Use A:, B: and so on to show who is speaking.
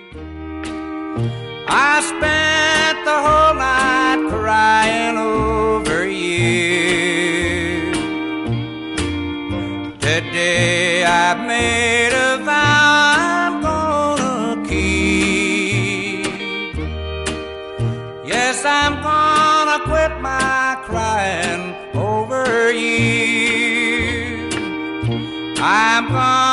A: I spent the whole night crying over you. Today I've made a vow I'm gonna keep. Yes, I'm gonna quit my crying over you. I'm gonna